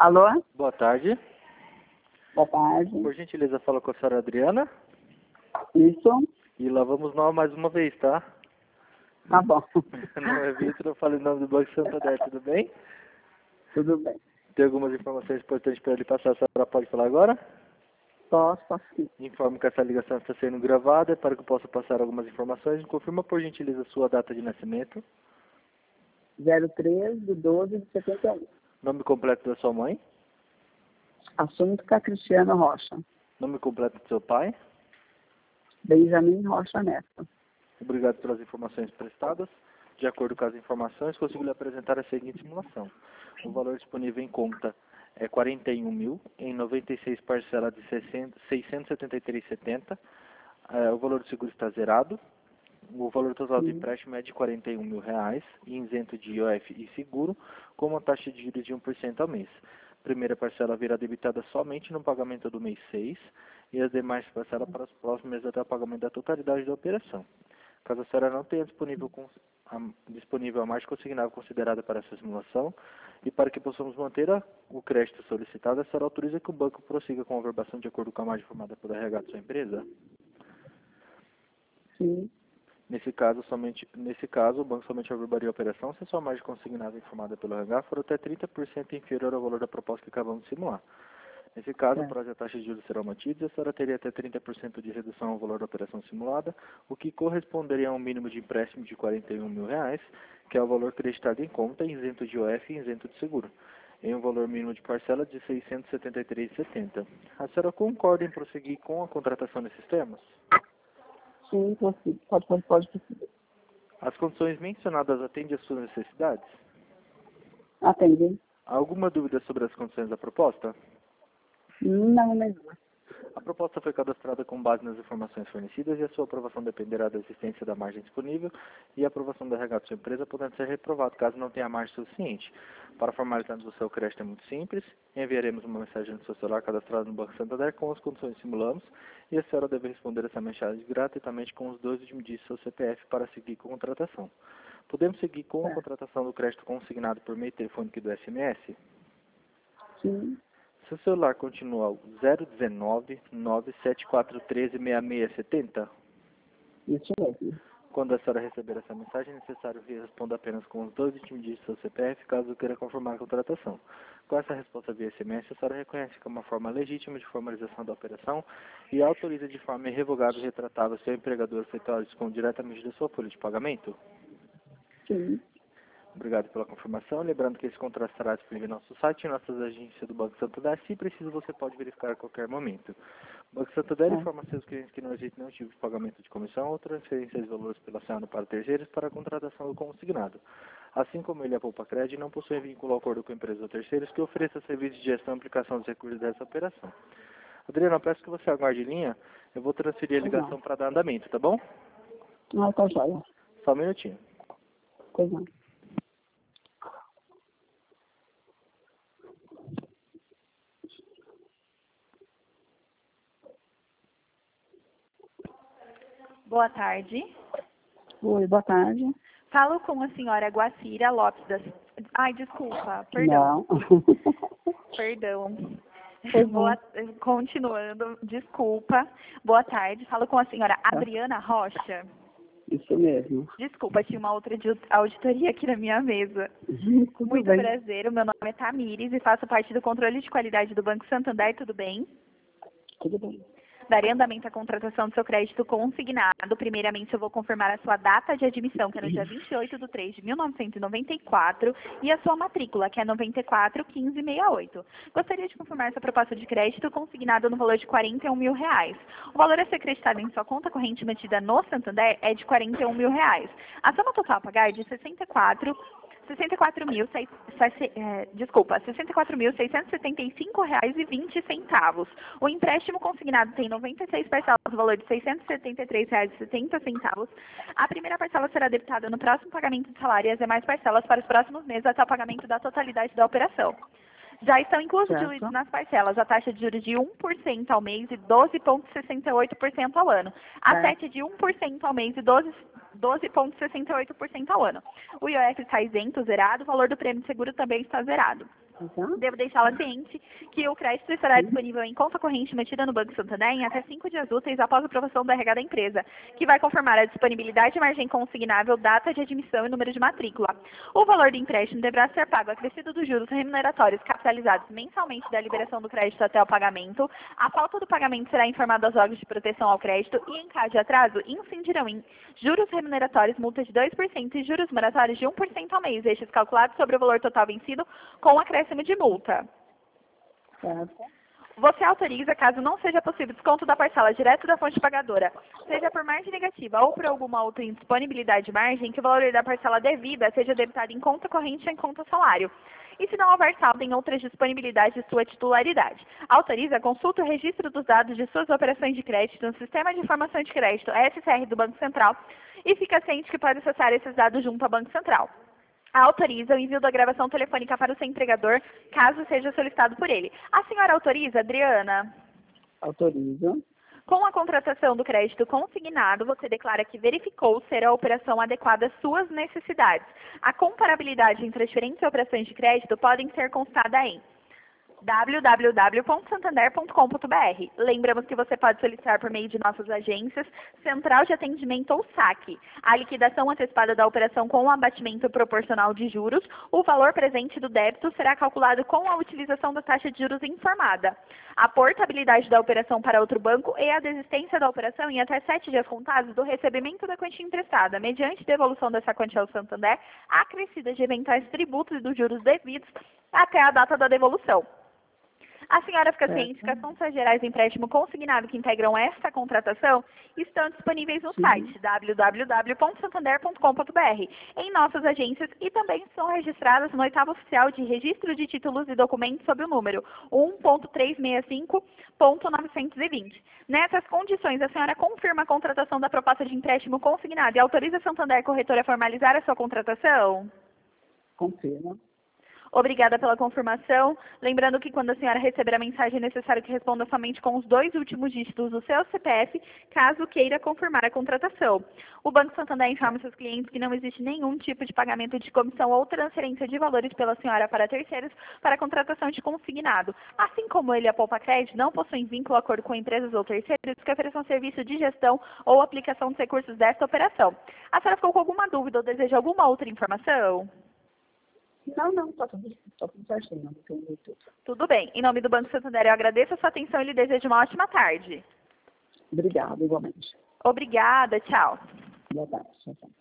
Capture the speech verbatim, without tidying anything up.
Alô? Boa tarde. Boa tarde. Por gentileza, fala com a senhora Adriana. Isso? E lá vamos nós mais uma vez, tá? Tá bom. Não é Vitor, eu falo em nome do Banco Santander, tudo bem? Tudo bem. Tem algumas informações importantes para ele passar, a senhora pode falar agora? Posso, posso sim. Informo que essa ligação está sendo gravada para que eu possa passar algumas informações. Confirma, por gentileza, sua data de nascimento, zero três de doze de setenta e um. nome completo da sua mãe, Assunto com a Cristiana Rocha. nome completo do seu pai. Benjamin Rocha Neto. Obrigado pelas informações prestadas. De acordo com as informações, consigo lhe apresentar a seguinte simulação. O valor disponível em conta é quarenta e um mil, em noventa e seis parcelas de seiscentos e setenta e três reais e setenta centavos. É, o valor do seguro está zerado. O valor total do Sim. empréstimo é de quarenta e um mil reais, isento de I O F e seguro, com uma taxa de juros de um por cento ao mês. Primeira parcela virá debitada somente no pagamento do mês seis e as demais parcelas para os próximos meses até o pagamento da totalidade da operação. Caso a senhora não tenha disponível, com, a, disponível a margem consignável considerada para essa simulação e para que possamos manter a, o crédito solicitado, a senhora autoriza que o banco prossiga com a verbação de acordo com a margem formada pelo R H da sua empresa? Sim. Nesse caso, somente, nesse caso, o banco somente averbaria a operação se a sua margem consignada informada pelo R H for até trinta por cento inferior ao valor da proposta que acabamos de simular. Nesse caso, É. o prazo e a taxa de juros serão mantidos e a senhora teria até trinta por cento de redução ao valor da operação simulada, o que corresponderia a um mínimo de empréstimo de quarenta e um mil reais, que é o valor creditado em conta, isento de I O F e isento de seguro, em um valor mínimo de parcela de seiscentos e setenta e três reais e setenta centavos. A senhora concorda em prosseguir com a contratação desses termos? Sim, consigo. Pode, pode, pode conseguir. As condições mencionadas atendem às suas necessidades? Atendi. Há alguma dúvida sobre as condições da proposta? Não, mesmo. A proposta foi cadastrada com base nas informações fornecidas e a sua aprovação dependerá da existência da margem disponível e a aprovação do R H da sua empresa podendo ser reprovado caso não tenha margem suficiente. Para formalizarmos o seu crédito é muito simples, enviaremos uma mensagem no seu celular cadastrado no Banco Santander com as condições que simulamos e a senhora deve responder essa mensagem gratuitamente com os dois últimos dígitos do seu C P F para seguir com a contratação. Podemos seguir com a É. contratação do crédito consignado por meio telefônico e do S M S? Sim. Seu celular continua zero um nove, nove sete quatro um três, seis seis sete zero? Isso mesmo. Quando a senhora receber essa mensagem, é necessário que responda apenas com os dois últimos dígitos do seu C P F, caso queira confirmar a contratação. Com essa resposta via S M S, a senhora reconhece que é uma forma legítima de formalização da operação e autoriza de forma irrevogável e retratável seu empregador efetuar o desconto diretamente da sua folha de pagamento? Sim. Obrigado pela confirmação. Lembrando que esse contrato estará disponível no nosso site e em nossas agências do Banco Santander. Se preciso, você pode verificar a qualquer momento. O Banco Santander É. informa seus clientes que não existe nenhum tipo de pagamento de comissão ou transferência de valores pela senhora para terceiros para a contratação do consignado. Assim como ele, a Poupa Crédito, não possui vínculo ou acordo com empresas ou terceiros que ofereça serviços de gestão e aplicação dos recursos dessa operação. Adriana, eu peço que você aguarde em linha. Eu vou transferir a ligação para dar andamento, tá bom? Ah, tá joia. Só um minutinho. Pois não. Boa tarde. Oi, boa tarde. Falo com a senhora Guacira Lopes das... Ai, desculpa, perdão, Não. perdão. Pois Boa... Continuando, desculpa. Boa tarde. Falo com a senhora Adriana Rocha. Isso mesmo. Desculpa, tinha uma outra audi- auditoria aqui na minha mesa. Tudo Muito bem. prazer, o meu nome é Tamires e faço parte do controle de qualidade do Banco Santander, tudo bem? Tudo bem. Darei andamento à contratação do seu crédito consignado. Primeiramente, eu vou confirmar a sua data de admissão, que é no dia vinte e oito de três de mil novecentos e noventa e quatro, e a sua matrícula, que é noventa e quatro quinze sessenta e oito. Gostaria de confirmar essa proposta de crédito consignada no valor de quarenta e um mil reais. O valor a ser acreditado em sua conta corrente mantida no Santander é de quarenta e um mil reais. A soma total a pagar é de sessenta e quatro sessenta e quatro mil, é, desculpa, sessenta e quatro mil seiscentos e setenta e cinco reais e vinte centavos. O empréstimo consignado tem noventa e seis parcelas no valor de seiscentos e setenta e três reais e setenta centavos. A primeira parcela será debitada no próximo pagamento de salário e as demais parcelas para os próximos meses até o pagamento da totalidade da operação. Já estão inclusos Certo. diluídos nas parcelas a taxa de juros de um por cento ao mês e doze vírgula sessenta e oito por cento ao ano. A Certo. sete de um por cento ao mês e doze vírgula sessenta e oito por cento ao ano. O I O F está isento, zerado, o valor do prêmio de seguro também está zerado. Então, Devo deixá-la ciente que o crédito estará disponível em conta corrente mantida no Banco Santander em até cinco dias úteis após a aprovação do R H da empresa, que vai conformar a disponibilidade de margem consignável, data de admissão e número de matrícula. O valor do empréstimo deverá ser pago acrescido dos juros remuneratórios capitalizados mensalmente da liberação do crédito até o pagamento. A falta do pagamento será informada aos órgãos de proteção ao crédito e, em caso de atraso, incidirão em juros remuneratórios, multa de dois por cento e juros moratórios de um por cento ao mês, estes calculados sobre o valor total vencido com acréscimo de multa. certo? Você autoriza, caso não seja possível desconto da parcela direto da fonte pagadora, seja por margem negativa ou por alguma outra indisponibilidade de margem, que o valor da parcela devida seja debitado em conta corrente ou em conta salário. E se não houver saldo em outras disponibilidades de sua titularidade. Autoriza, consulta o registro dos dados de suas operações de crédito no Sistema de Informação de Crédito S C R do Banco Central e fica ciente que pode acessar esses dados junto ao Banco Central. Autoriza o envio da gravação telefônica para o seu empregador, caso seja solicitado por ele. A senhora autoriza, Adriana? Autorizo. Com a contratação do crédito consignado, você declara que verificou ser a operação adequada às suas necessidades. A comparabilidade entre as diferentes operações de crédito podem ser constada em w w w ponto santander ponto com ponto b r. Lembramos que você pode solicitar por meio de nossas agências, Central de Atendimento ou saque. A liquidação antecipada da operação com o abatimento proporcional de juros, o valor presente do débito será calculado com a utilização da taxa de juros informada. A portabilidade da operação para outro banco e a desistência da operação em até sete dias contados do recebimento da quantia emprestada, mediante devolução dessa quantia ao Santander, acrescida de eventuais tributos e dos juros devidos até a data da devolução. A senhora fica ciente que as contas gerais de empréstimo consignado que integram esta contratação estão disponíveis no Sim. site w w w ponto santander ponto com ponto b r, em nossas agências e também são registradas no oitavo oficial de registro de títulos e documentos sob o número um ponto trezentos e sessenta e cinco ponto novecentos e vinte. Nessas condições, a senhora confirma a contratação da proposta de empréstimo consignado e autoriza a Santander Corretora a formalizar a sua contratação? Confirma. Obrigada pela confirmação. Lembrando que quando a senhora receber a mensagem, é necessário que responda somente com os dois últimos dígitos do seu C P F, caso queira confirmar a contratação. O Banco Santander informa seus clientes que não existe nenhum tipo de pagamento de comissão ou transferência de valores pela senhora para terceiros para a contratação de consignado. Assim como ele e a Poupa Crédito não possuem vínculo ou acordo com empresas ou terceiros que ofereçam serviço de gestão ou aplicação dos recursos desta operação. A senhora ficou com alguma dúvida ou deseja alguma outra informação? Não, não, está tudo, tá tudo certinho, não entendi tudo. Tudo bem. Em nome do Banco Santander, eu agradeço a sua atenção e lhe desejo uma ótima tarde. Obrigada, igualmente. Obrigada. Tchau. Boa tarde. Tchau, tchau.